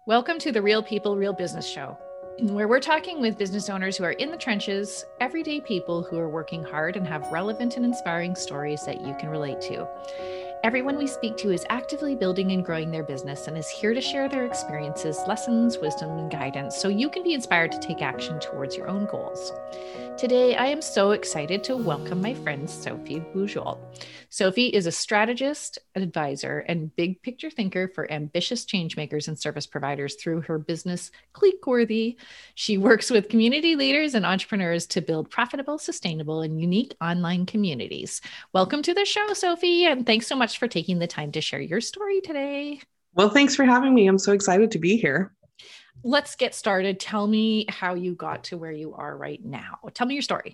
Welcome to the Real People, Real Business Show, where we're talking with business owners who are in the trenches, everyday people who are working hard and have relevant and inspiring stories that you can relate to. Everyone we speak to is actively building and growing their business and is here to share their experiences, lessons, wisdom, and guidance so you can be inspired to take action towards your own goals. Today, I am so excited to welcome my friend Sophie Bujold. Sophie is a strategist, advisor, and big picture thinker for ambitious changemakers and service providers through her business, Clickworthy. She works with community leaders and entrepreneurs to build profitable, sustainable, and unique online communities. Welcome to the show, Sophie, and thanks so much for taking the time to share your story today. Well, thanks for having me. I'm so excited to be here. Let's get started. Tell me how you got to where you are right now. Tell me your story.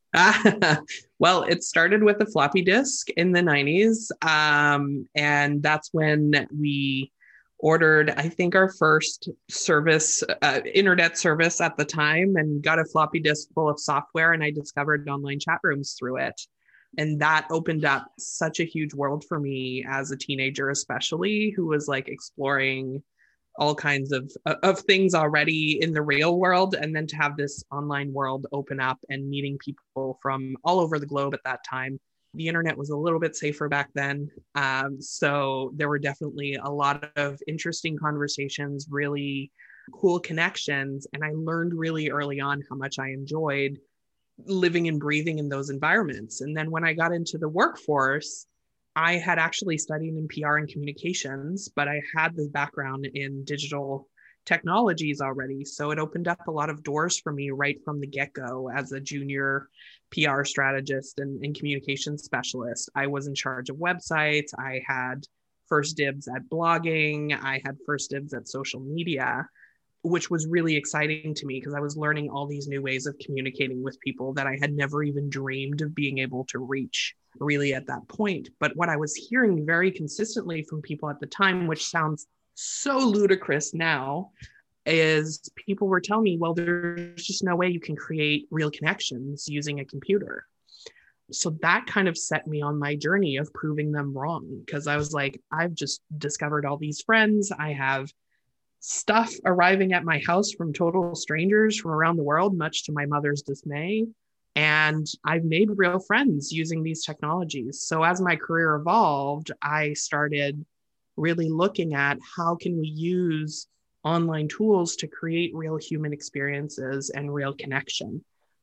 Well, it started with a floppy disk in the 90s. And that's when we ordered, I think, our first service, internet service at the time, and got a floppy disk full of software. And I discovered online chat rooms through it. And that opened up such a huge world for me as a teenager, especially, who was like exploring all kinds of things already in the real world. And then to have this online world open up and meeting people from all over the globe at that time. The internet was a little bit safer back then. So there were definitely a lot of interesting conversations, really cool connections. And I learned really early on how much I enjoyed living and breathing in those environments. And then when I got into the workforce, I had actually studied in PR and communications, but I had the background in digital technologies already. So it opened up a lot of doors for me right from the get-go as a junior PR strategist and communications specialist. I was in charge of websites. I had first dibs at blogging. I had first dibs at social media, which was really exciting to me because I was learning all these new ways of communicating with people that I had never even dreamed of being able to reach really at that point. But what I was hearing very consistently from people at the time, which sounds so ludicrous now, is people were telling me, well, there's just no way you can create real connections using a computer. So that kind of set me on my journey of proving them wrong, because I was like, I've just discovered all these friends. I have stuff arriving at my house from total strangers from around the world, much to my mother's dismay. And I've made real friends using these technologies. So as my career evolved, I started really looking at how can we use online tools to create real human experiences and real connection.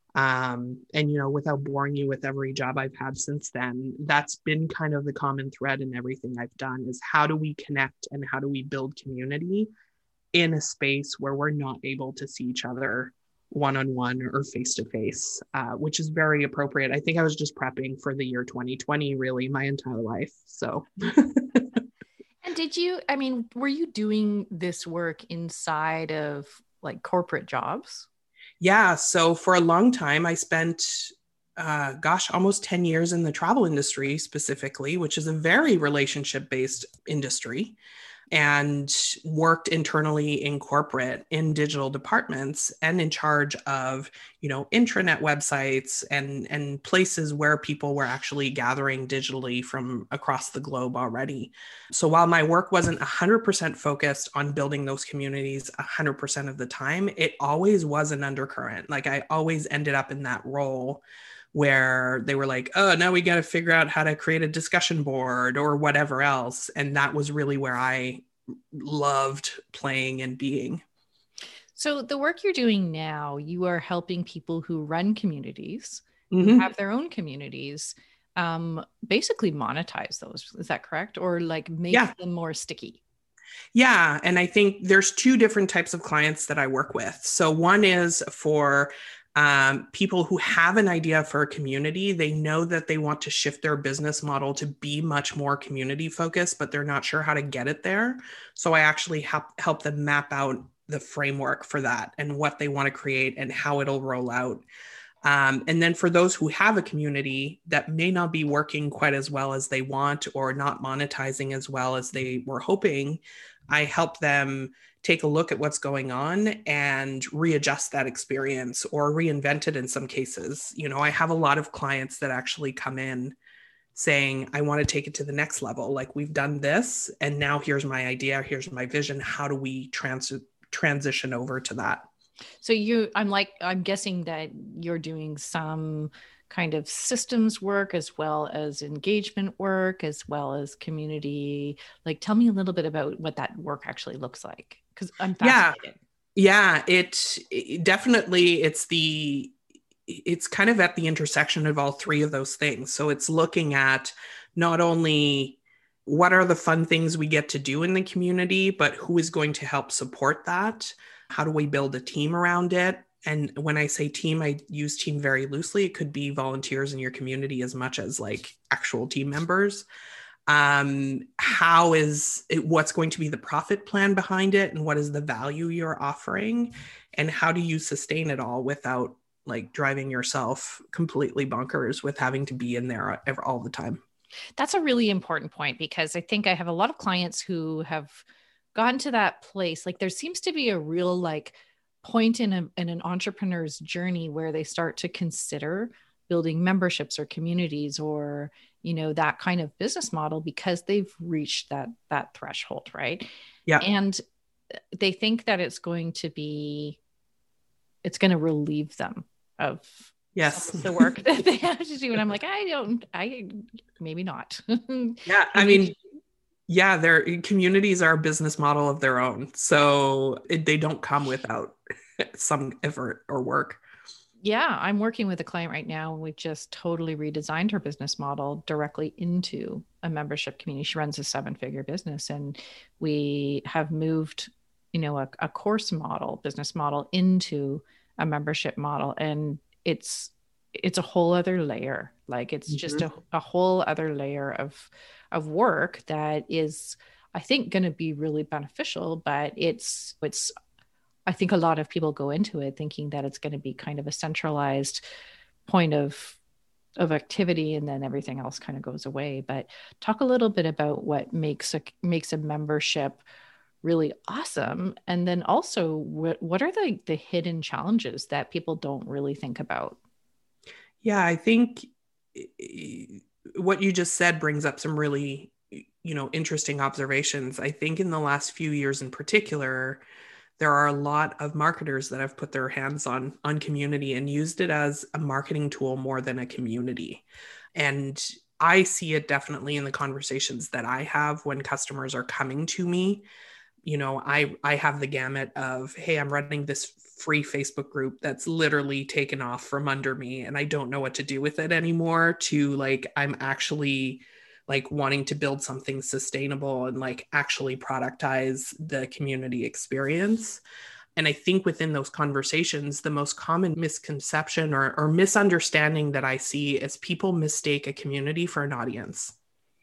Without boring you with every job I've had since then, that's been kind of the common thread in everything I've done, is how do we connect and how do we build community in a space where we're not able to see each other one-on-one or face-to-face, which is very appropriate. I think I was just prepping for the year 2020, really, my entire life. So. And were you doing this work inside of like corporate jobs? Yeah. So for a long time, I spent, almost 10 years in the travel industry specifically, which is a very relationship-based industry, and worked internally in corporate in digital departments and in charge of, intranet websites and places where people were actually gathering digitally from across the globe already. So while my work wasn't 100% focused on building those communities 100% of the time, it always was an undercurrent. Like I always ended up in that role where they were like, oh, now we got to figure out how to create a discussion board or whatever else. And that was really where I loved playing and being. So the work you're doing now, you are helping people who run communities, who have their own communities, basically monetize those. Is that correct? Or like make them more sticky? Yeah. And I think there's two different types of clients that I work with. So one is for people who have an idea for a community. They know that they want to shift their business model to be much more community focused, but they're not sure how to get it there. So I actually help them map out the framework for that and what they want to create and how it'll roll out. And then for those who have a community that may not be working quite as well as they want or not monetizing as well as they were hoping, I help them take a look at what's going on and readjust that experience or reinvent it in some cases. I have a lot of clients that actually come in saying, I want to take it to the next level. Like, we've done this, and now here's my idea, here's my vision. How do we transition over to that? So I'm guessing that you're doing some kind of systems work as well as engagement work, as well as community. Like, tell me a little bit about what that work actually looks like, because I'm fascinated. Yeah, it definitely, it's kind of at the intersection of all three of those things. So it's looking at not only what are the fun things we get to do in the community, but who is going to help support that? How do we build a team around it? And when I say team, I use team very loosely. It could be volunteers in your community as much as like actual team members. What's going to be the profit plan behind it, and what is the value you're offering, and how do you sustain it all without like driving yourself completely bonkers with having to be in there all the time? That's a really important point, because I think I have a lot of clients who have gotten to that place. Like, there seems to be a real like point in an entrepreneur's journey where they start to consider building memberships or communities, or that kind of business model, because they've reached that threshold, right? Yeah. And they think that it's going to relieve them of yes the work that they have to do. And I'm like, maybe not. Yeah, I mean, yeah, their communities are a business model of their own. So they don't come without some effort or work. Yeah, I'm working with a client right now, and we've just totally redesigned her business model directly into a membership community. She runs a 7-figure business, and we have moved, a course model, business model, into a membership model. And it's a whole other layer. Like, it's just a whole other layer of work that is, I think, going to be really beneficial. But it's I think a lot of people go into it thinking that it's going to be kind of a centralized point of activity, and then everything else kind of goes away. But talk a little bit about what makes a membership really awesome. And then also, what are the hidden challenges that people don't really think about? Yeah, I think what you just said brings up some really, interesting observations. I think in the last few years in particular, there are a lot of marketers that have put their hands on community and used it as a marketing tool more than a community. And I see it definitely in the conversations that I have when customers are coming to me. I have the gamut of, hey, I'm running this free Facebook group that's literally taken off from under me, and I don't know what to do with it anymore, to like, I'm actually like wanting to build something sustainable and like actually productize the community experience. And I think within those conversations, the most common misconception or misunderstanding that I see is people mistake a community for an audience.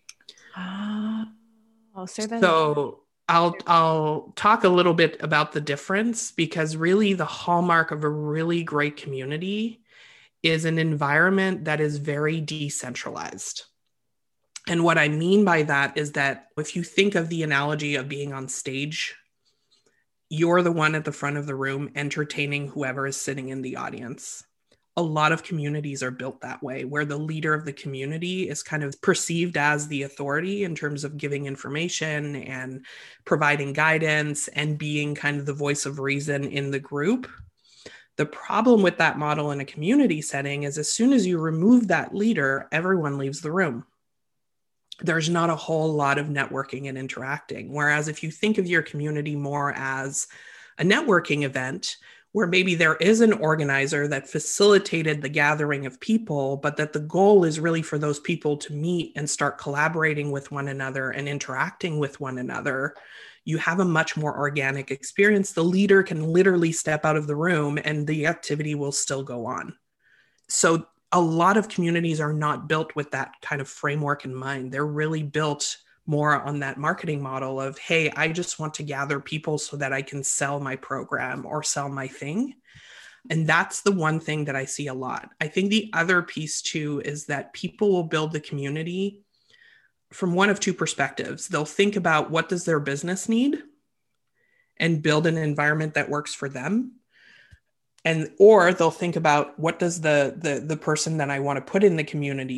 I'll say that. So I'll talk a little bit about the difference, because really the hallmark of a really great community is an environment that is very decentralized. And what I mean by that is that if you think of the analogy of being on stage, you're the one at the front of the room entertaining whoever is sitting in the audience. A lot of communities are built that way, where the leader of the community is kind of perceived as the authority in terms of giving information and providing guidance and being kind of the voice of reason in the group. The problem with that model in a community setting is, as soon as you remove that leader, everyone leaves the room. There's not a whole lot of networking and interacting. Whereas if you think of your community more as a networking event, where maybe there is an organizer that facilitated the gathering of people, but that the goal is really for those people to meet and start collaborating with one another and interacting with one another, you have a much more organic experience. The leader can literally step out of the room and the activity will still go on. So a lot of communities are not built with that kind of framework in mind. They're really built more on that marketing model of, hey, I just want to gather people so that I can sell my program or sell my thing. And that's the one thing that I see a lot. I think the other piece too is that people will build the community from one of two perspectives. They'll think about, what does their business need, and build an environment that works for them. Or they'll think about, what does the person that I want to put in the community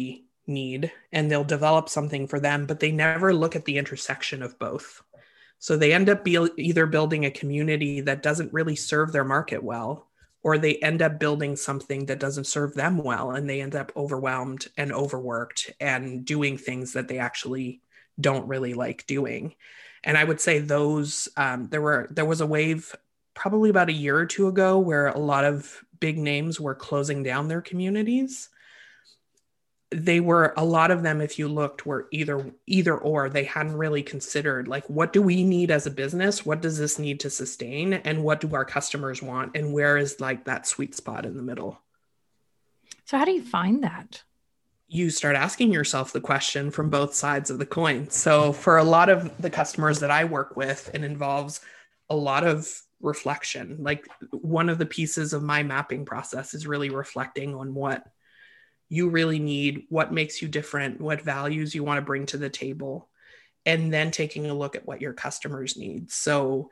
need and they'll develop something for them, but they never look at the intersection of both. So they end up either building a community that doesn't really serve their market well, or they end up building something that doesn't serve them well, and they end up overwhelmed and overworked and doing things that they actually don't really like doing. And I would say those there was a wave probably about a year or two ago where a lot of big names were closing down their communities. They were, a lot of them, if you looked, were either or. They hadn't really considered, like, what do we need as a business, what does this need to sustain, and what do our customers want, and where is like that sweet spot in the middle. So how do you find that? You start asking yourself the question from both sides of the coin. So for a lot of the customers that I work with, it involves a lot of reflection. Like, one of the pieces of my mapping process is really reflecting on what you really need, what makes you different, what values you want to bring to the table, and then taking a look at what your customers need. So,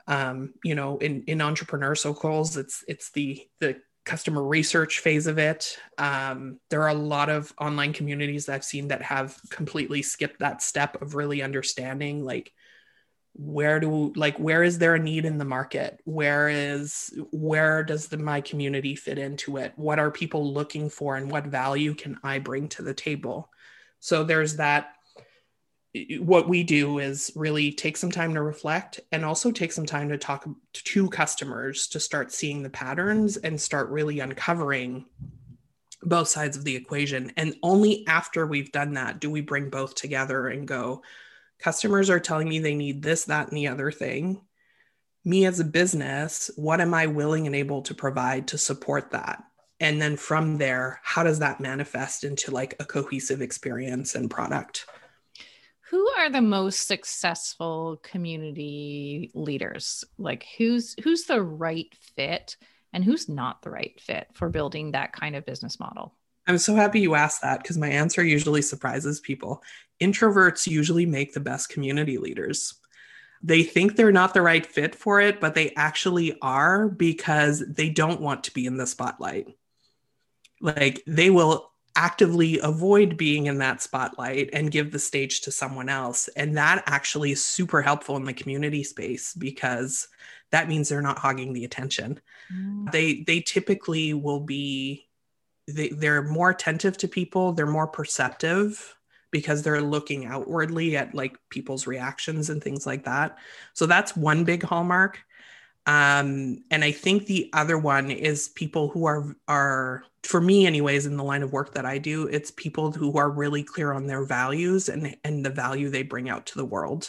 in entrepreneur circles, it's the customer research phase of it. There are a lot of online communities that I've seen that have completely skipped that step of really understanding, like, where is there a need in the market, where does my community fit into it, what are people looking for, and what value can I bring to the table. So there's that. What we do is really take some time to reflect, and also take some time to talk to customers to start seeing the patterns and start really uncovering both sides of the equation. And only after we've done that do we bring both together and go, customers are telling me they need this, that, and the other thing. Me as a business, what am I willing and able to provide to support that? And then from there, how does that manifest into like a cohesive experience and product? Who are the most successful community leaders? Like, who's the right fit and who's not the right fit for building that kind of business model? I'm so happy you asked that, because my answer usually surprises people. Introverts usually make the best community leaders. They think they're not the right fit for it, but they actually are, because they don't want to be in the spotlight. Like, they will actively avoid being in that spotlight and give the stage to someone else. And that actually is super helpful in the community space, because that means they're not hogging the attention. They typically will be, they're more attentive to people, they're more perceptive, because they're looking outwardly at like people's reactions and things like that. So that's one big hallmark. And I think the other one is people who are, for me anyways, in the line of work that I do, it's people who are really clear on their values and the value they bring out to the world.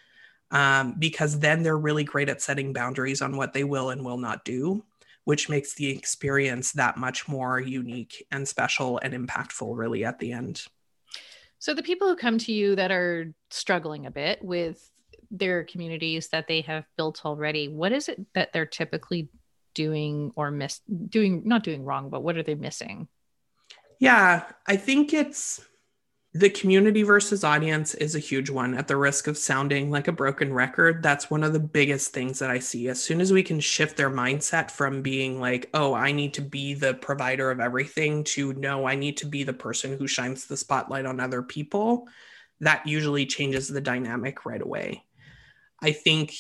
Because then they're really great at setting boundaries on what they will and will not do, which makes the experience that much more unique and special and impactful really at the end. So the people who come to you that are struggling a bit with their communities that they have built already, what is it that they're typically doing or not doing wrong, but what are they missing? Yeah, I think it's the community versus audience is a huge one. At the risk of sounding like a broken record, that's one of the biggest things that I see. As soon as we can shift their mindset from being like, oh, I need to be the provider of everything, to no, I need to be the person who shines the spotlight on other people, that usually changes the dynamic right away. I think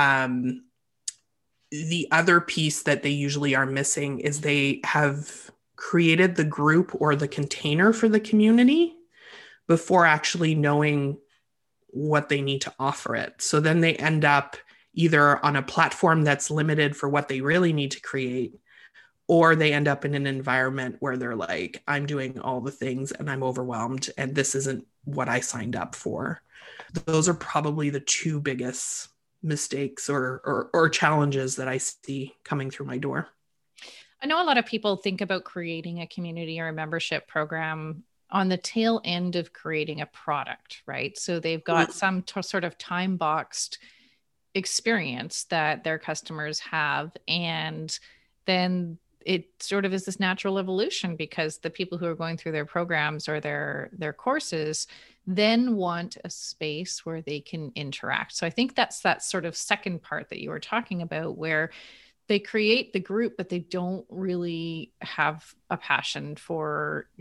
the other piece that they usually are missing is they have created the group or the container for the community before actually knowing what they need to offer it. So then they end up either on a platform that's limited for what they really need to create, or they end up in an environment where they're like, I'm doing all the things and I'm overwhelmed and this isn't what I signed up for. Those are probably the two biggest mistakes or challenges that I see coming through my door. I know a lot of people think about creating a community or a membership program on the tail end of creating a product, right? So they've got some sort of time boxed experience that their customers have. And then it sort of is this natural evolution, because the people who are going through their programs or their courses then want a space where they can interact. So I think that's that sort of second part that you were talking about, where they create the group, but they don't really have a passion for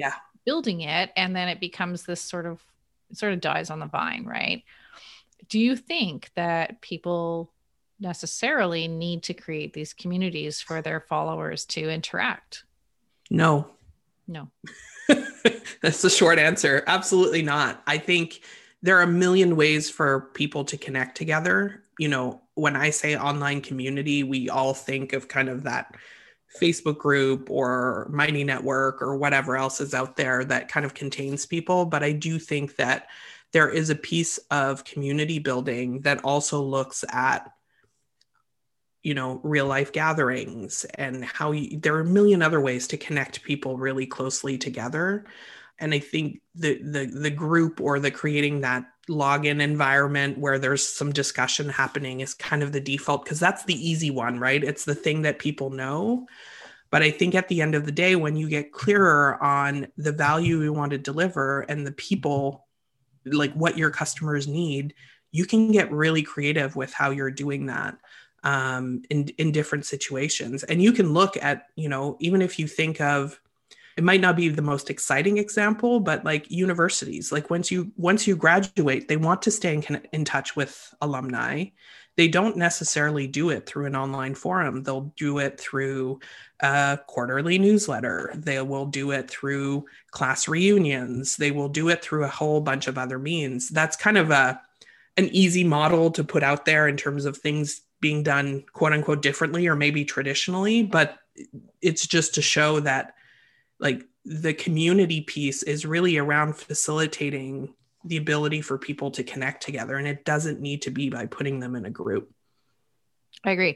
building it, and then it becomes this sort of dies on the vine, right? Do you think that people necessarily need to create these communities for their followers to interact? No. No. That's the short answer. Absolutely not. I think there are a million ways for people to connect together. You know, when I say online community, we all think of kind of that Facebook group or Mighty Network or whatever else is out there that kind of contains people. But I do think that there is a piece of community building that also looks at, you know, real life gatherings and how there are a million other ways to connect people really closely together. And I think the group or the creating that login environment where there's some discussion happening is kind of the default, because that's the easy one, right? It's the thing that people know. But I think at the end of the day, when you get clearer on the value you want to deliver and the people, like what your customers need, you can get really creative with how you're doing that in different situations. And you can look at, you know, even if you think of, it might not be the most exciting example, but like universities, like once you graduate, they want to stay in touch with alumni. They don't necessarily do it through an online forum. They'll do it through a quarterly newsletter. They will do it through class reunions. They will do it through a whole bunch of other means. That's kind of an easy model to put out there in terms of things being done, quote unquote, differently or maybe traditionally, but it's just to show that like the community piece is really around facilitating the ability for people to connect together. And it doesn't need to be by putting them in a group. I agree.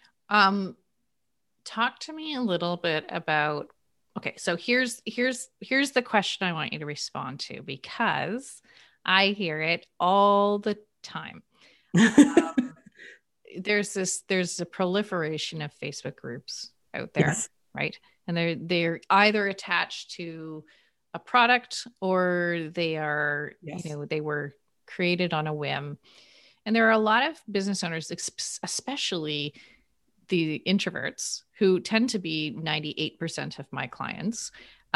Talk to me a little bit about, okay, so here's the question I want you to respond to, because I hear it all the time. There's a proliferation of Facebook groups out there, yes, right? And they're either attached to a product or they are, yes, you know, they were created on a whim. And there are a lot of business owners, especially the introverts, who tend to be 98% of my clients,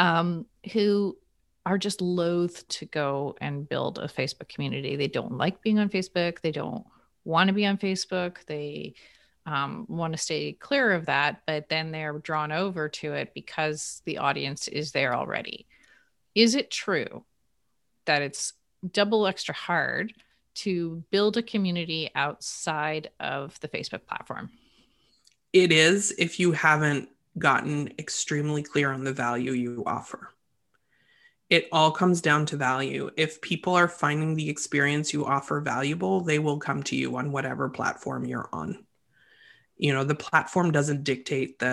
who are just loath to go and build a Facebook community. They don't like being on Facebook. They don't want to be on Facebook. They want to stay clear of that, but then they're drawn over to it because the audience is there already. Is it true that it's double extra hard to build a community outside of the Facebook platform? It is, if you haven't gotten extremely clear on the value you offer. It all comes down to value. If people are finding the experience you offer valuable, they will come to you on whatever platform you're on. You know, the platform doesn't dictate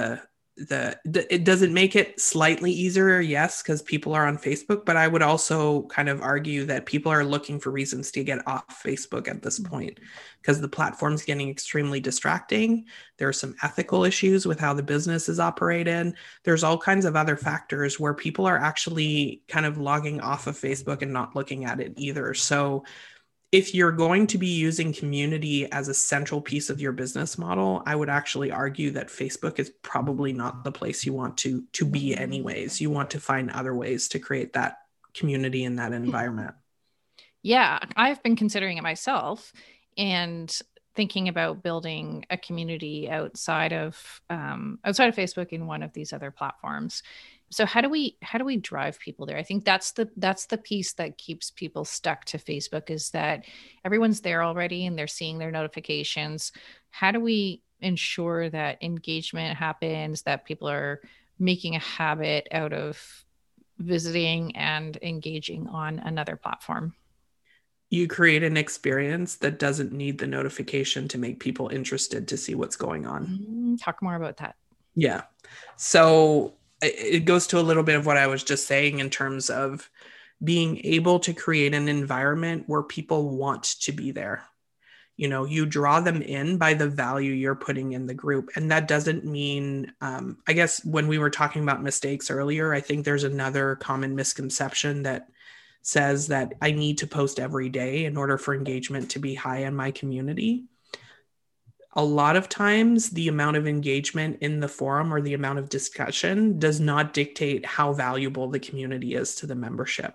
it doesn't make it slightly easier, yes, because people are on Facebook, but I would also kind of argue that people are looking for reasons to get off Facebook at this point because the platform's getting extremely distracting. There are some ethical issues with how the business is operated. There's all kinds of other factors where people are actually kind of logging off of Facebook and not looking at it either. So if you're going to be using community as a central piece of your business model, I would actually argue that Facebook is probably not the place you want to be anyways. You want to find other ways to create that community in that environment. Yeah, I've been considering it myself and thinking about building a community outside of Facebook in one of these other platforms. So how do we drive people there? I think that's the piece that keeps people stuck to Facebook, is that everyone's there already and they're seeing their notifications. How do we ensure that engagement happens, that people are making a habit out of visiting and engaging on another platform? You create an experience that doesn't need the notification to make people interested to see what's going on. Talk more about that. Yeah. So it goes to a little bit of what I was just saying in terms of being able to create an environment where people want to be there. You know, you draw them in by the value you're putting in the group. And that doesn't mean, I guess when we were talking about mistakes earlier, I think there's another common misconception that says that I need to post every day in order for engagement to be high in my community. a lot of times the amount of engagement in the forum or the amount of discussion does not dictate how valuable the community is to the membership.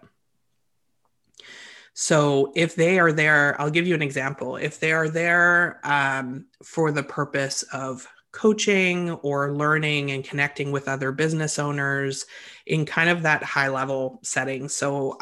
So if they are there, I'll give you an example. If they are there for the purpose of coaching or learning and connecting with other business owners in kind of that high level setting. So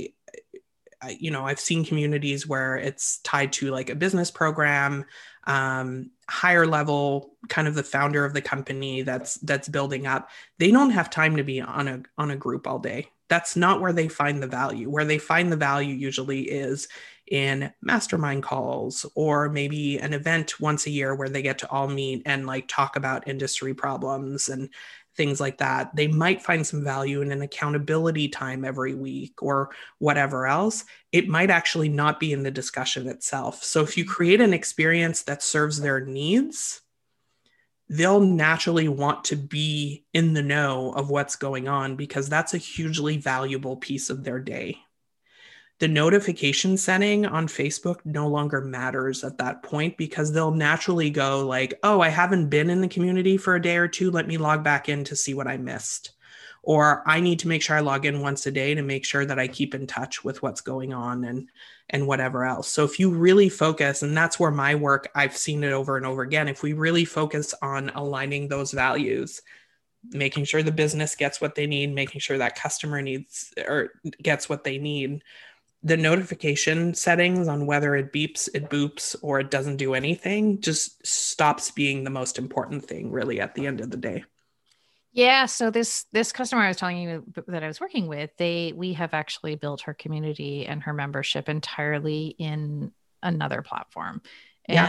I've seen communities where it's tied to like a business program, higher level, kind of the founder of the company that's building up. They don't have time to be on a group all day. That's not where they find the value. Where they find the value usually is in mastermind calls or maybe an event once a year where they get to all meet and like talk about industry problems and things like that. They might find some value in an accountability time every week or whatever else. It might actually not be in the discussion itself. So if you create an experience that serves their needs, they'll naturally want to be in the know of what's going on because that's a hugely valuable piece of their day. The notification setting on Facebook no longer matters at that point because they'll naturally go like, oh, I haven't been in the community for a day or two. Let me log back in to see what I missed. Or I need to make sure I log in once a day to make sure that I keep in touch with what's going on and whatever else. So if you really focus, and that's where my work, I've seen it over and over again, if we really focus on aligning those values, making sure the business gets what they need, making sure that customer needs or gets what they need, the notification settings on whether it beeps, it boops, or it doesn't do anything just stops being the most important thing really at the end of the day. Yeah. So this customer I was telling you that I was working with, we have actually built her community and her membership entirely in another platform. And,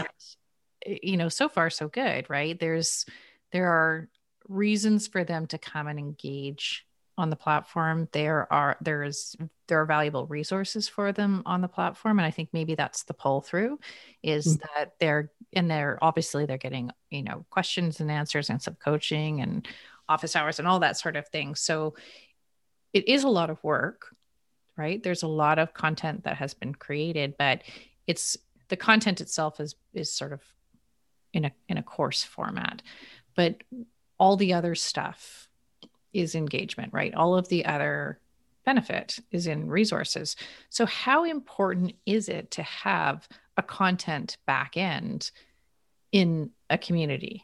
so far so good, right? There are reasons for them to come and engage on the platform. There are valuable resources for them on the platform. And I think maybe that's the pull through is that they're obviously they're getting, questions and answers and some coaching and office hours and all that sort of thing. So it is a lot of work, right? There's a lot of content that has been created, but the content itself is sort of in a course format, but all the other stuff is engagement, right? All of the other benefit is in resources. So how important is it to have a content back end in a community?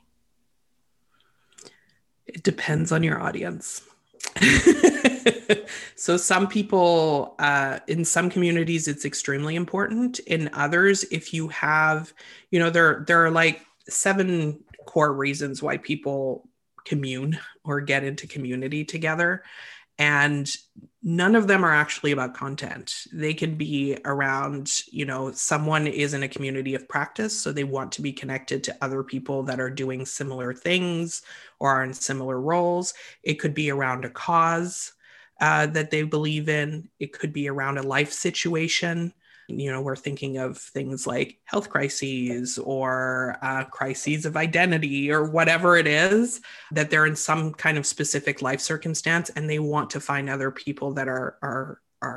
It depends on your audience. So some people, in some communities, it's extremely important. In others, if you have, there are like 7 core reasons why people commune or get into community together. And none of them are actually about content. They can be around, someone is in a community of practice, so they want to be connected to other people that are doing similar things or are in similar roles. It could be around a cause that they believe in. It could be around a life situation. We're thinking of things like health crises or crises of identity or whatever it is, that they're in some kind of specific life circumstance and they want to find other people that are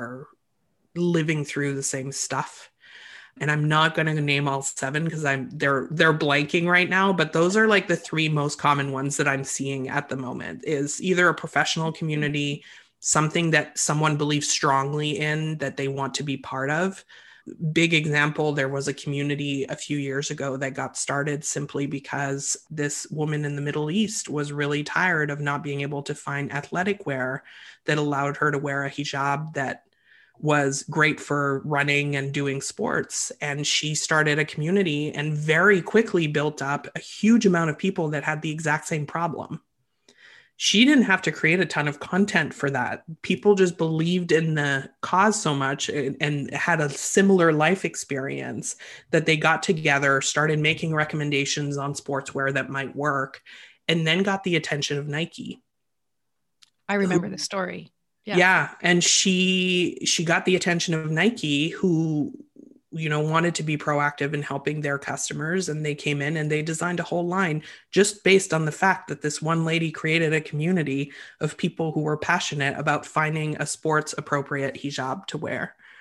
living through the same stuff. And I'm not going to name all 7 because they're blanking right now, but those are like the 3 most common ones that I'm seeing at the moment is either a professional community, something that someone believes strongly in that they want to be part of. Big example, there was a community a few years ago that got started simply because this woman in the Middle East was really tired of not being able to find athletic wear that allowed her to wear a hijab that was great for running and doing sports. And she started a community and very quickly built up a huge amount of people that had the exact same problem. She didn't have to create a ton of content for that. People just believed in the cause so much and had a similar life experience that they got together, started making recommendations on sportswear that might work, and then got the attention of Nike. I remember the story. Yeah. And she got the attention of Nike, who wanted to be proactive in helping their customers. And they came in and they designed a whole line just based on the fact that this one lady created a community of people who were passionate about finding a sports appropriate hijab to wear.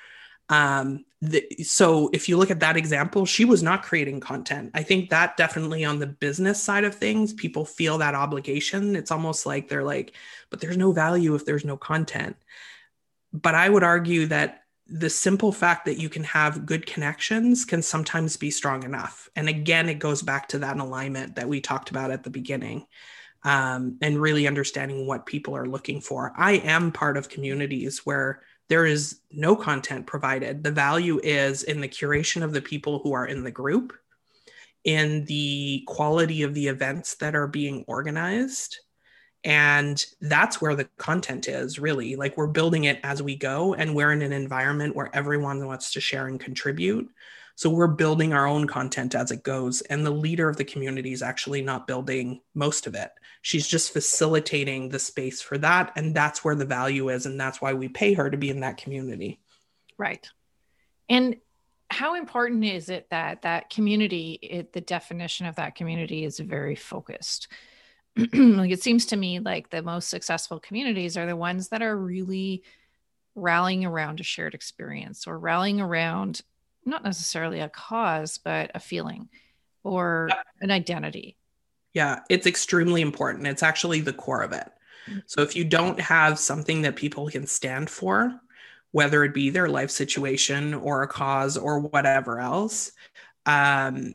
So if you look at that example, she was not creating content. I think that definitely on the business side of things, people feel that obligation. It's almost like they're like, but there's no value if there's no content. But I would argue that the simple fact that you can have good connections can sometimes be strong enough. And again, it goes back to that alignment that we talked about at the beginning, and really understanding what people are looking for. I am part of communities where there is no content provided. The value is in the curation of the people who are in the group, in the quality of the events that are being organized. And that's where the content is really. Like, we're building it as we go, and we're in an environment where everyone wants to share and contribute. So we're building our own content as it goes. And the leader of the community is actually not building most of it. She's just facilitating the space for that. And that's where the value is. And that's why we pay her to be in that community. Right. And how important is it that that community, the definition of that community is very focused? Like, it seems to me like the most successful communities are the ones that are really rallying around a shared experience, or rallying around not necessarily a cause, but a feeling or an identity. Yeah, it's extremely important. It's actually the core of it. So if you don't have something that people can stand for, whether it be their life situation or a cause or whatever else, um,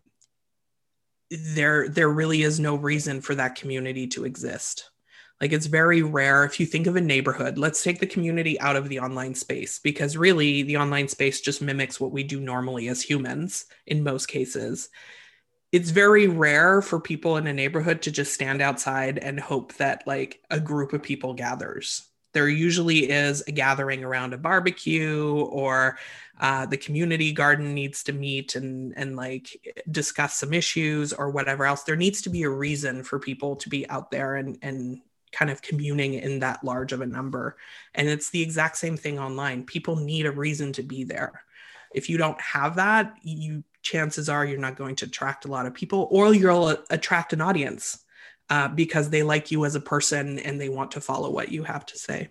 there really is no reason for that community to exist. Like, it's very rare. If you think of a neighborhood, let's take the community out of the online space, because really the online space just mimics what we do normally as humans in most cases. It's very rare for people in a neighborhood to just stand outside and hope that like a group of people gathers. There usually is a gathering around a barbecue, or the community garden needs to meet and like discuss some issues or whatever else. There needs to be a reason for people to be out there and kind of communing in that large of a number. And it's the exact same thing online. People need a reason to be there. If you don't have that, chances are you're not going to attract a lot of people, or you'll attract an audience because they like you as a person and they want to follow what you have to say.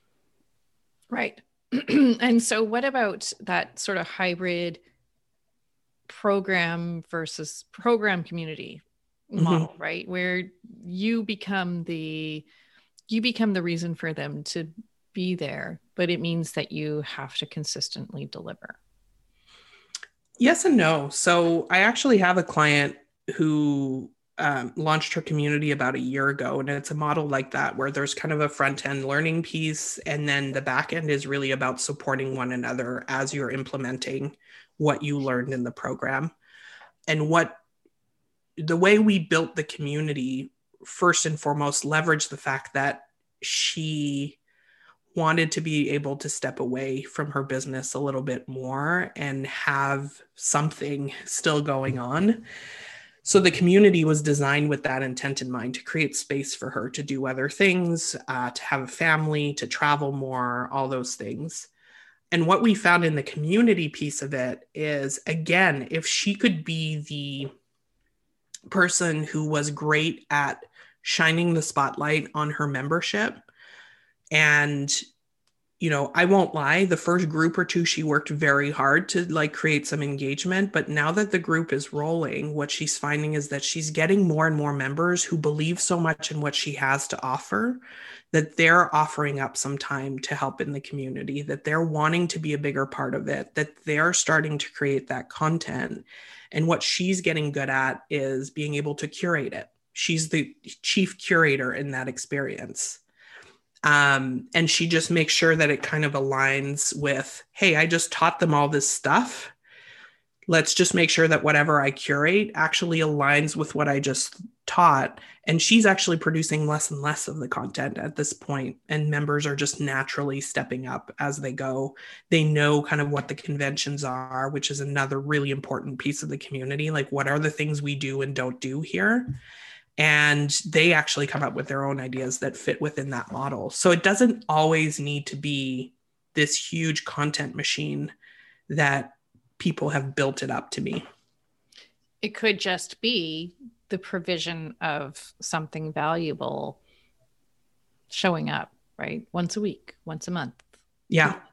Right. And so what about that sort of hybrid program versus program community model, mm-hmm. right? Where you become the reason for them to be there, but it means that you have to consistently deliver. Yes and no. So I actually have a client who launched her community about a year ago, and it's a model like that where there's kind of a front end learning piece, and then the back end is really about supporting one another as you're implementing what you learned in the program. And the way we built the community, first and foremost, leveraged the fact that she wanted to be able to step away from her business a little bit more and have something still going on. So the community was designed with that intent in mind, to create space for her to do other things, to have a family, to travel more, all those things. And what we found in the community piece of it is, again, if she could be the person who was great at shining the spotlight on her membership, and I won't lie, the first group or two, she worked very hard to like create some engagement. But now that the group is rolling, what she's finding is that she's getting more and more members who believe so much in what she has to offer that they're offering up some time to help in the community, that they're wanting to be a bigger part of it, that they're starting to create that content. And what she's getting good at is being able to curate it. She's the chief curator in that experience. And she just makes sure that it kind of aligns with, hey, I just taught them all this stuff. Let's just make sure that whatever I curate actually aligns with what I just taught. And she's actually producing less and less of the content at this point. And members are just naturally stepping up as they go. They know kind of what the conventions are, which is another really important piece of the community. Like, what are the things we do and don't do here? And they actually come up with their own ideas that fit within that model. So it doesn't always need to be this huge content machine that people have built it up to be. It could just be the provision of something valuable showing up, right? Once a week, once a month. Yeah.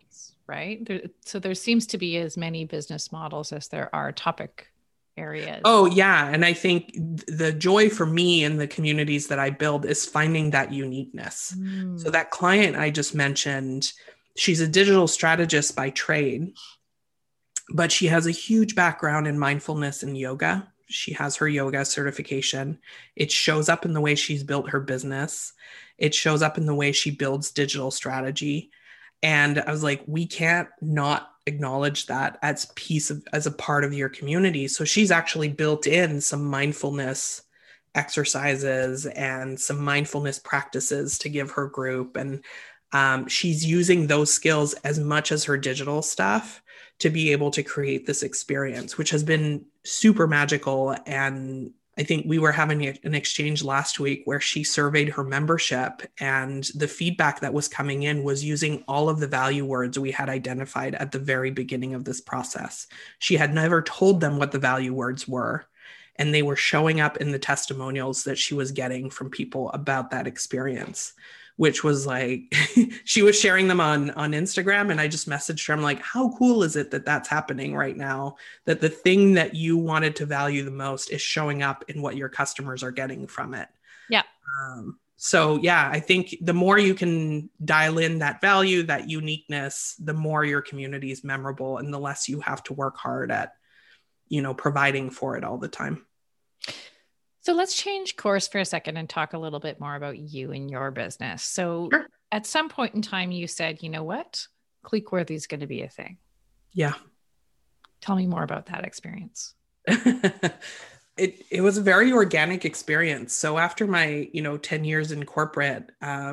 right? So there seems to be as many business models as there are topic areas. Oh, yeah. And I think the joy for me in the communities that I build is finding that uniqueness. So that client I just mentioned, she's a digital strategist by trade, but she has a huge background in mindfulness and yoga. She has her yoga certification. It shows up in the way she's built her business. It shows up in the way she builds digital strategy. And I was like, we can't not acknowledge that as a part of your community. So she's actually built in some mindfulness exercises and some mindfulness practices to give her group. And she's using those skills as much as her digital stuff to be able to create this experience, which has been super magical. And I think we were having an exchange last week where she surveyed her membership, and the feedback that was coming in was using all of the value words we had identified at the very beginning of this process. She had never told them what the value words were, and they were showing up in the testimonials that she was getting from people about that experience, which was like, she was sharing them on Instagram. And I just messaged her, I'm like, how cool is it that that's happening right now? That the thing that you wanted to value the most is showing up in what your customers are getting from it. Yeah. So yeah, I think the more you can dial in that value, that uniqueness, the more your community is memorable and the less you have to work hard at, providing for it all the time. So let's change course for a second and talk a little bit more about you and your business. So sure. At some point in time, you said, you know what? Clickworthy is going to be a thing. Yeah. Tell me more about that experience. It was a very organic experience. So after my, 10 years in corporate,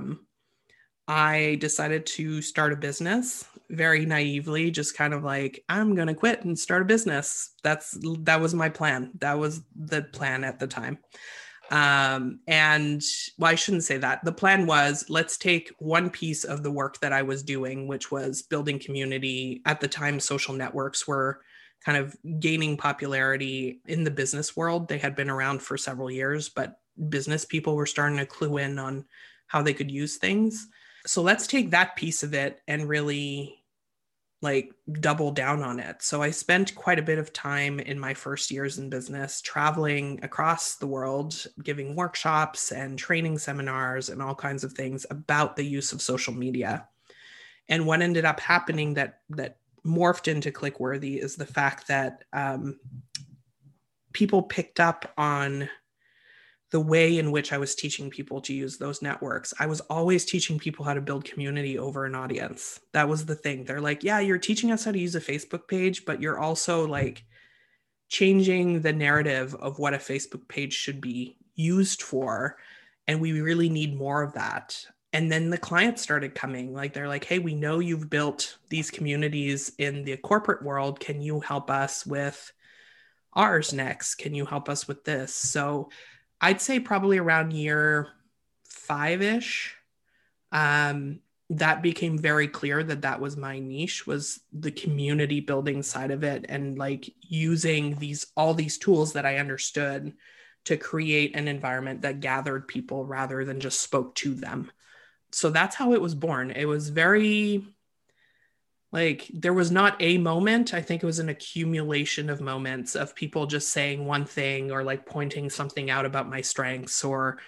I decided to start a business very naively, just kind of like, I'm going to quit and start a business. That was my plan. That was the plan at the time. And well, I shouldn't say that. The plan was, let's take one piece of the work that I was doing, which was building community. At the time, social networks were kind of gaining popularity in the business world. They had been around for several years, but business people were starting to clue in on how they could use things. So let's take that piece of it and really double down on it. So I spent quite a bit of time in my first years in business traveling across the world, giving workshops and training seminars and all kinds of things about the use of social media. And what ended up happening that morphed into Clickworthy is the fact that people picked up on the way in which I was teaching people to use those networks. I was always teaching people how to build community over an audience. That was the thing. They're like, yeah, you're teaching us how to use a Facebook page, but you're also changing the narrative of what a Facebook page should be used for. And we really need more of that. And then the clients started coming. They're like, hey, we know you've built these communities in the corporate world. Can you help us with ours next? Can you help us with this? So I'd say probably around year 5-ish, that became very clear that was my niche, was the community building side of it, and using all these tools that I understood to create an environment that gathered people rather than just spoke to them. So that's how it was born. It was very there was not a moment. I think it was an accumulation of moments of people just saying one thing or pointing something out about my strengths, or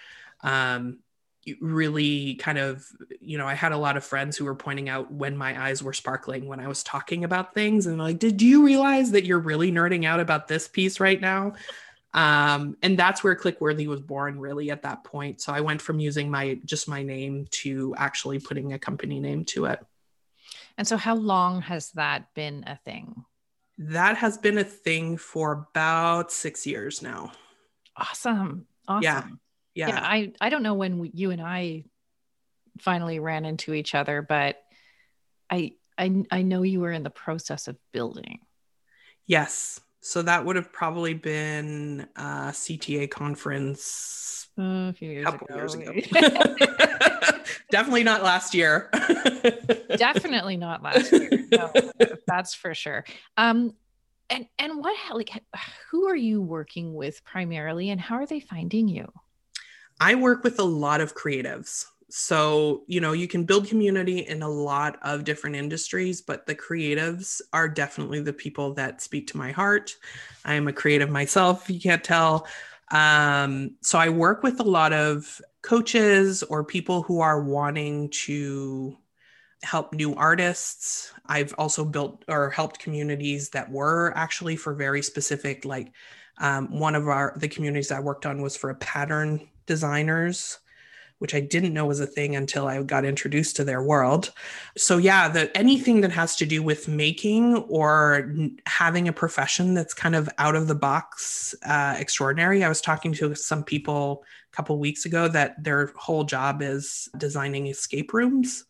really kind of, I had a lot of friends who were pointing out when my eyes were sparkling when I was talking about things, and did you realize that you're really nerding out about this piece right now? And that's where Clickworthy was born, really, at that point. So I went from using my name to actually putting a company name to it. And so how long has that been a thing? That has been a thing for about 6 years now. Awesome. Yeah. I don't know when you and I finally ran into each other, but I know you were in the process of building. Yes. So that would have probably been a CTA conference a few years ago. Definitely not last year. Definitely not last year. No, that's for sure. And what, who are you working with primarily, and how are they finding you? I work with a lot of creatives. So, you can build community in a lot of different industries, but the creatives are definitely the people that speak to my heart. I am a creative myself, if you can't tell. So I work with a lot of coaches or people who are wanting to help new artists. I've also built or helped communities that were actually for very specific, like one of the communities I worked on was for pattern designers, which I didn't know was a thing until I got introduced to their world. So yeah, anything that has to do with making or having a profession that's kind of out of the box, extraordinary. I was talking to some people a couple of weeks ago that their whole job is designing escape rooms.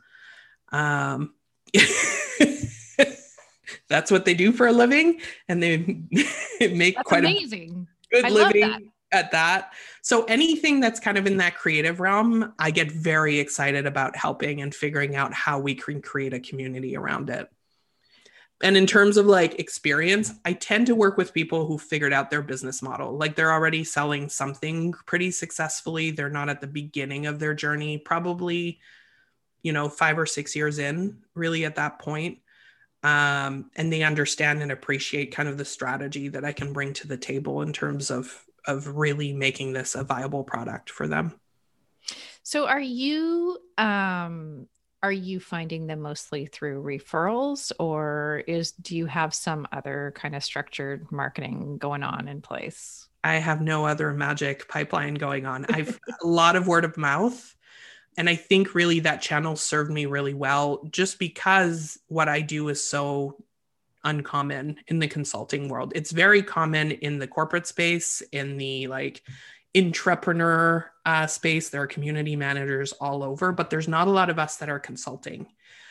That's what they do for a living, and they make That's quite amazing. a good I love that. living at that. So anything that's kind of in that creative realm, I get very excited about helping and figuring out how we can create a community around it. And in terms of like experience, I tend to work with people who figured out their business model. Like they're already selling something pretty successfully. They're not at the beginning of their journey, probably, 5 or 6 years in, really at that point. And they understand and appreciate kind of the strategy that I can bring to the table in terms of really making this a viable product for them. So are you finding them mostly through referrals, or do you have some other kind of structured marketing going on in place? I have no other magic pipeline going on. I've a lot of word of mouth. And I think really that channel served me really well just because what I do is so uncommon in the consulting world. It's very common in the corporate space, in the like intrapreneur space. There are community managers all over, but there's not a lot of us that are consulting,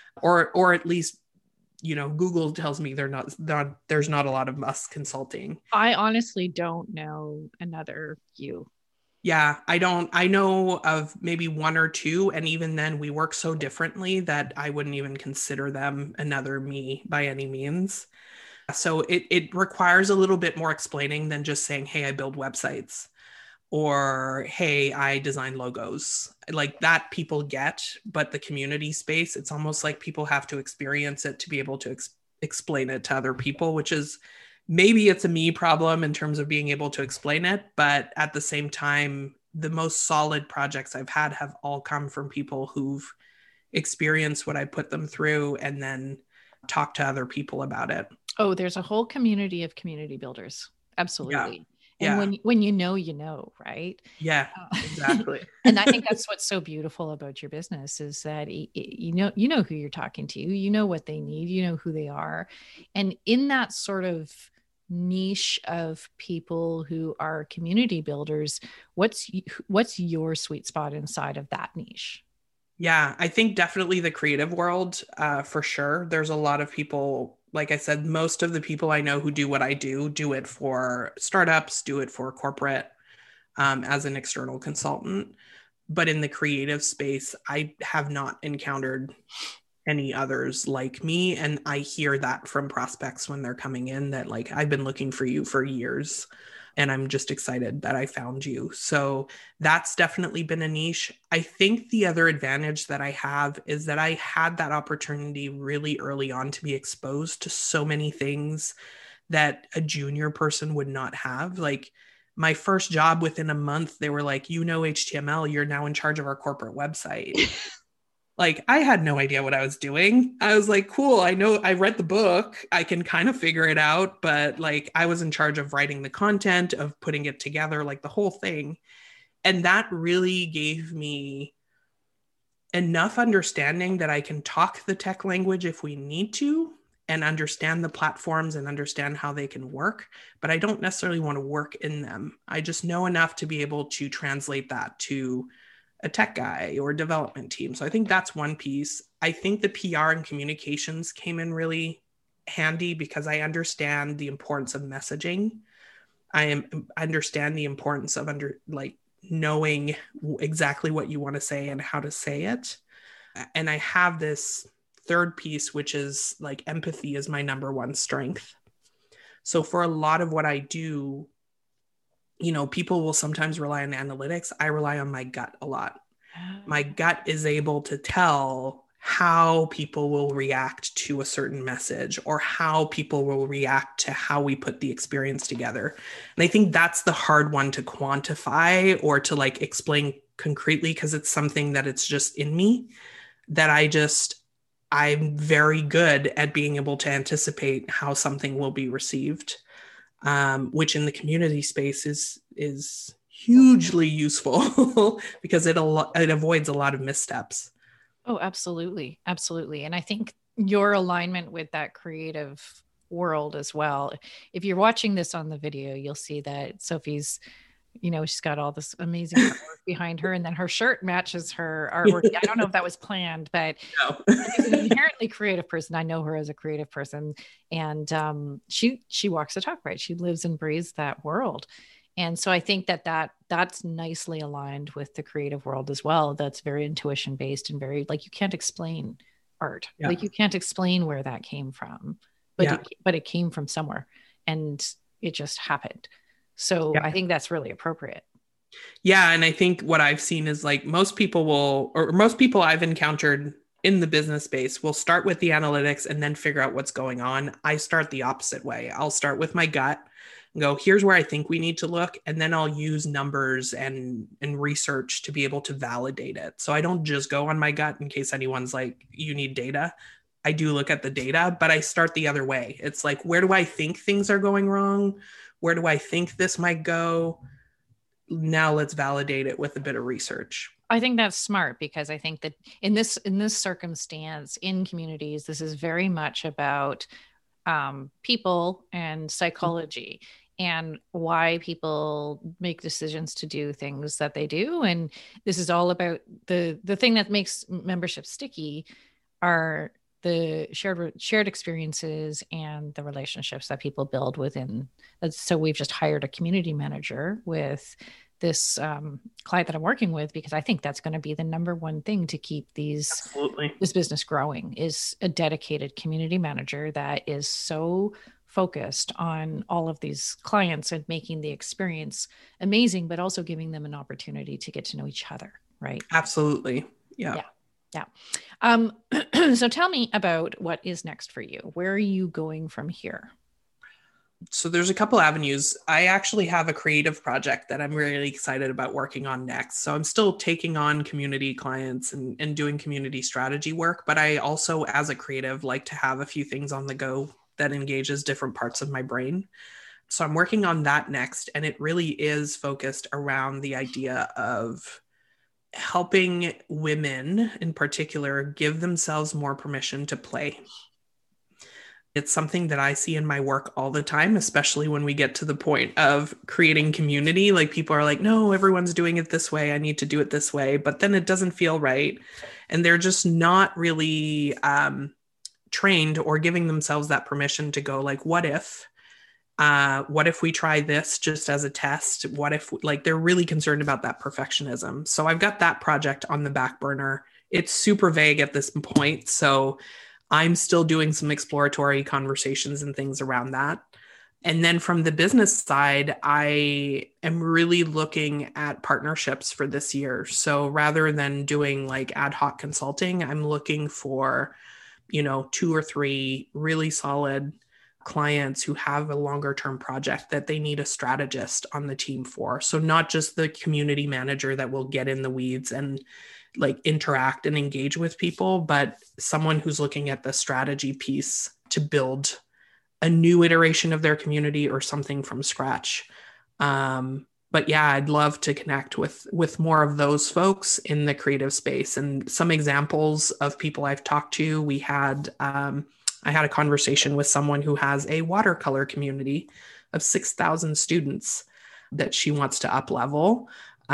or at least, Google tells me there's not a lot of us consulting. I honestly don't know another you. Yeah, I know of maybe one or two, and even then we work so differently that I wouldn't even consider them another me by any means. So it requires a little bit more explaining than just saying, hey, I build websites, or hey, I design logos. Like that people get, but the community space, it's almost like people have to experience it to be able to explain it to other people, which is maybe it's a me problem in terms of being able to explain it, but at the same time, the most solid projects I've had have all come from people who've experienced what I put them through and then talk to other people about it. Oh, there's a whole community of community builders. Absolutely. Yeah. And when you know, right? Yeah, exactly. And I think that's what's so beautiful about your business is that you know who you're talking to, you know what they need, you know who they are. And in that sort of niche of people who are community builders, what's your sweet spot inside of that niche? Yeah, I think definitely the creative world, for sure. There's a lot of people, like I said, most of the people I know who do what I do it for startups, do it for corporate, as an external consultant. But in the creative space, I have not encountered any others like me. And I hear that from prospects when they're coming in that, like, I've been looking for you for years and I'm just excited that I found you. So that's definitely been a niche. I think the other advantage that I have is that I had that opportunity really early on to be exposed to so many things that a junior person would not have. Like my first job, within a month, they were like, HTML, you're now in charge of our corporate website. Like I had no idea what I was doing. I was like, cool, I know, I read the book, I can kind of figure it out, but like I was in charge of writing the content, of putting it together, like the whole thing. And that really gave me enough understanding that I can talk the tech language if we need to, and understand the platforms and understand how they can work, but I don't necessarily want to work in them. I just know enough to be able to translate that to a tech guy or development team. So I think that's one piece. I think the PR and communications came in really handy because I understand the importance of messaging. I understand the importance of knowing exactly what you want to say and how to say it. And I have this third piece, which is like empathy is my number one strength. So for a lot of what I do, people will sometimes rely on analytics. I rely on my gut a lot. My gut is able to tell how people will react to a certain message or how people will react to how we put the experience together. And I think that's the hard one to quantify or to like explain concretely, because it's something that it's just in me that I'm very good at being able to anticipate how something will be received, which in the community space is hugely useful because it avoids a lot of missteps. Oh, absolutely. Absolutely. And I think your alignment with that creative world as well. If you're watching this on the video, you'll see that Sophie's, she's got all this amazing artwork behind her, and then her shirt matches her artwork. I don't know if that was planned, but No. she's an inherently creative person. I know her as a creative person, and she walks the talk, right? She lives and breathes that world. And so I think that's nicely aligned with the creative world as well. That's very intuition based and very, like, you can't explain art. Yeah. Like, you can't explain where that came from, but it came from somewhere, and it just happened. So I think that's really appropriate. Yeah. And I think what I've seen is like most people I've encountered in the business space will start with the analytics and then figure out what's going on. I start the opposite way. I'll start with my gut and go, here's where I think we need to look. And then I'll use numbers and research to be able to validate it. So I don't just go on my gut in case anyone's like, you need data. I do look at the data, but I start the other way. It's like, where do I think things are going wrong? Where do I think this might go? Now let's validate it with a bit of research. I think that's smart, because I think that in this circumstance, in communities, this is very much about people and psychology and why people make decisions to do things that they do. And this is all about the thing that makes membership sticky are the shared experiences and the relationships that people build within. So we've just hired a community manager with this client that I'm working with, because I think that's going to be the number one thing to keep this business growing, is a dedicated community manager that is so focused on all of these clients and making the experience amazing, but also giving them an opportunity to get to know each other. Right. Absolutely. Yeah. So tell me about what is next for you. Where are you going from here? So there's a couple avenues. I actually have a creative project that I'm really excited about working on next. So I'm still taking on community clients and doing community strategy work, but I also, as a creative, like to have a few things on the go that engages different parts of my brain. So I'm working on that next. And it really is focused around the idea of helping women in particular give themselves more permission to play. It's something that I see in my work all the time, especially when we get to the point of creating community. Like, people are like, no, everyone's doing it this way. I need to do it this way. But then it doesn't feel right. And they're just not really trained or giving themselves that permission to go like, what if we try this just as a test? What if, like, they're really concerned about that perfectionism. So I've got that project on the back burner. It's super vague at this point. So I'm still doing some exploratory conversations and things around that. And then from the business side, I am really looking at partnerships for this year. So rather than doing like ad hoc consulting, I'm looking for, 2 or 3 really solid clients who have a longer term project that they need a strategist on the team for. So not just the community manager that will get in the weeds and like interact and engage with people, but someone who's looking at the strategy piece to build a new iteration of their community or something from scratch. But yeah, I'd love to connect with more of those folks in the creative space. And some examples of people I've talked to, I had a conversation with someone who has a watercolor community of 6,000 students that she wants to up level.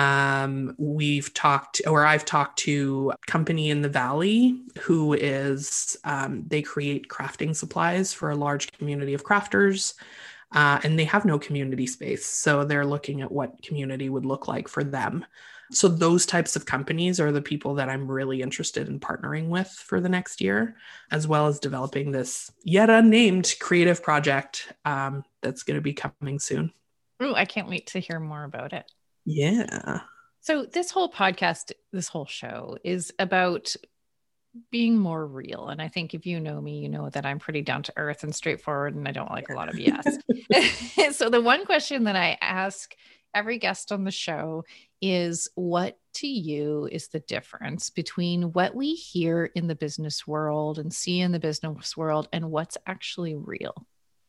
I've talked to a company in the Valley who is, they create crafting supplies for a large community of crafters, and they have no community space. So they're looking at what community would look like for them. So those types of companies are the people that I'm really interested in partnering with for the next year, as well as developing this yet unnamed creative project that's going to be coming soon. Ooh, I can't wait to hear more about it. Yeah. So this whole podcast, this whole show is about being more real. And I think if you know me, you know that I'm pretty down to earth and straightforward, and I don't like a lot of BS. So the one question that I ask every guest on the show is, what to you is the difference between what we hear in the business world and see in the business world and what's actually real?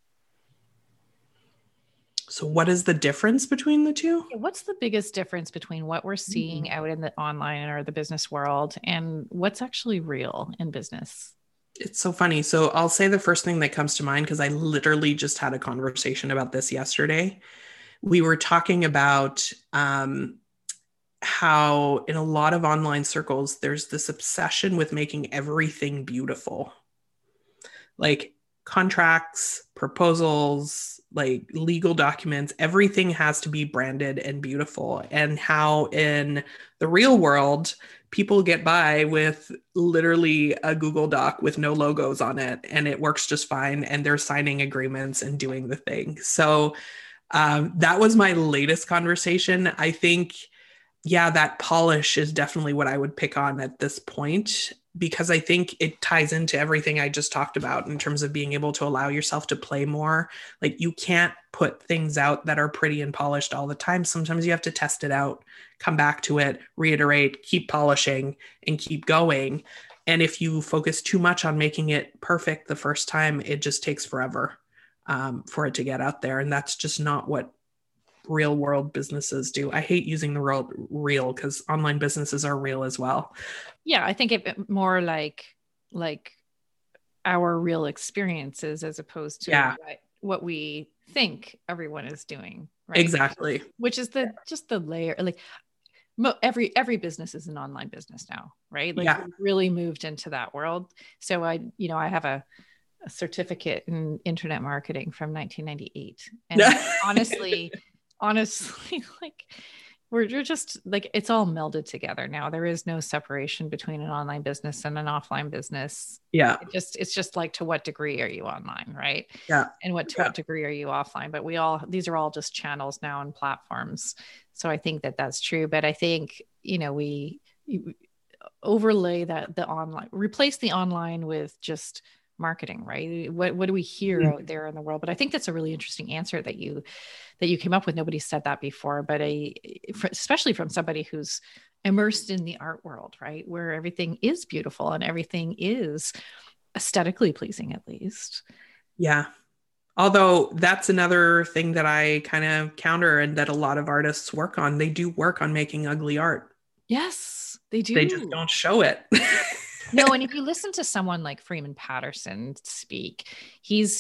So what is the difference between the two? What's the biggest difference between what we're seeing out in the online or the business world and what's actually real in business? It's so funny. So I'll say the first thing that comes to mind, because I literally just had a conversation about this yesterday. We were talking about how in a lot of online circles, there's this obsession with making everything beautiful. Like contracts, proposals, like legal documents, everything has to be branded and beautiful. And how in the real world, people get by with literally a Google Doc with no logos on it, and it works just fine. And they're signing agreements and doing the thing. So that was my latest conversation. I think, yeah, that polish is definitely what I would pick on at this point, because I think it ties into everything I just talked about in terms of being able to allow yourself to play more. Like you can't put things out that are pretty and polished all the time. Sometimes you have to test it out, come back to it, reiterate, keep polishing, and keep going. And if you focus too much on making it perfect the first time, it just takes forever for it to get out there. And that's just not what real world businesses do. I hate using the word real because online businesses are real as well. Yeah, I think it more like our real experiences as opposed to what we think everyone is doing, right? Exactly. Which is just the layer, like every business is an online business now, right? Like we really moved into that world. So I have a certificate in internet marketing from 1998, and honestly, like you're just like, it's all melded together now. There is no separation between an online business and an offline business. Yeah. It's just like, to what degree are you online, right? Yeah. And what degree are you offline? But these are all just channels now and platforms. So I think that that's true. But I think, we overlay replace the online with just marketing, right? What do we hear out there in the world? But I think that's a really interesting answer that you came up with. Nobody said that before, but especially from somebody who's immersed in the art world, right? Where everything is beautiful and everything is aesthetically pleasing, at least. Yeah. Although that's another thing that I kind of counter, and that a lot of artists work on. They do work on making ugly art. Yes, they do. They just don't show it. No, and if you listen to someone like Freeman Patterson speak, he's,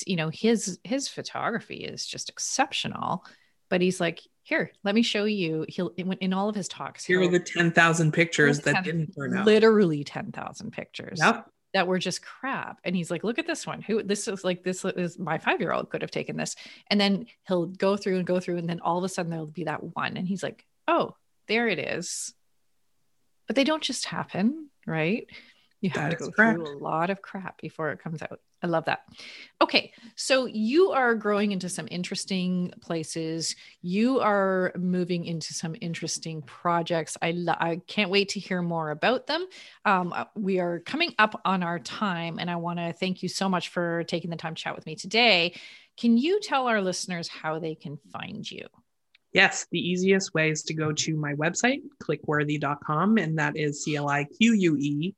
his photography is just exceptional, but he's like, here, let me show you. He'll, in all of his talks, here are the 10,000 pictures that didn't turn out. Literally 10,000 pictures. Yep. That were just crap. And he's like, look at this one. This is my 5-year-old could have taken this. And then he'll go through. And then all of a sudden there'll be that one. And he's like, oh, there it is. But they don't just happen, right? You have to go through a lot of crap before it comes out. I love that. Okay. So you are growing into some interesting places. You are moving into some interesting projects. I can't wait to hear more about them. We are coming up on our time, and I want to thank you so much for taking the time to chat with me today. Can you tell our listeners how they can find you? Yes, the easiest way is to go to my website, clickworthy.com, and that is CLIQUE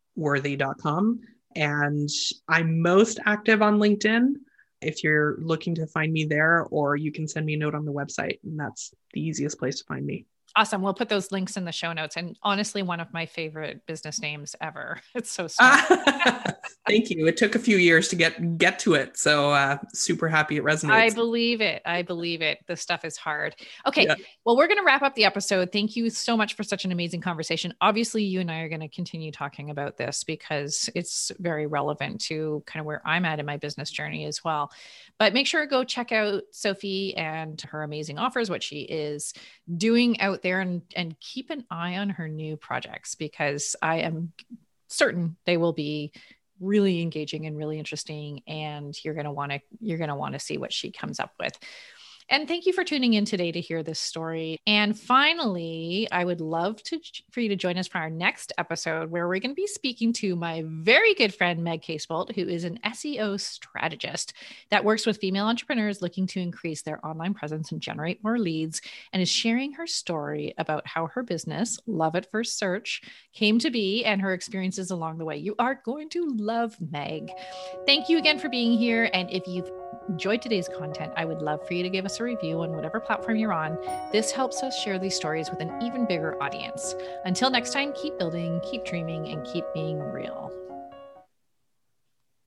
worthy.com. And I'm most active on LinkedIn if you're looking to find me there, or you can send me a note on the website, and that's the easiest place to find me. Awesome. We'll put those links in the show notes. And honestly, one of my favorite business names ever. It's so smart. Thank you. It took a few years to get to it. So super happy it resonates. I believe it. This stuff is hard. Okay. Yeah. Well, we're going to wrap up the episode. Thank you so much for such an amazing conversation. Obviously, you and I are going to continue talking about this because it's very relevant to kind of where I'm at in my business journey as well. But make sure to go check out Sophie and her amazing offers, what she is doing out there, and keep an eye on her new projects, because I am certain they will be really engaging and really interesting, and you're going to want to see what she comes up with. And thank you for tuning in today to hear this story. And finally, I would love for you to join us for our next episode, where we're going to be speaking to my very good friend, Meg Casebolt, who is an SEO strategist that works with female entrepreneurs looking to increase their online presence and generate more leads, and is sharing her story about how her business, Love at First Search, came to be and her experiences along the way. You are going to love Meg. Thank you again for being here. And if you've enjoyed today's content, I would love for you to give us a review on whatever platform you're on. This helps us share these stories with an even bigger audience. Until next time, keep building, keep dreaming, and keep being real.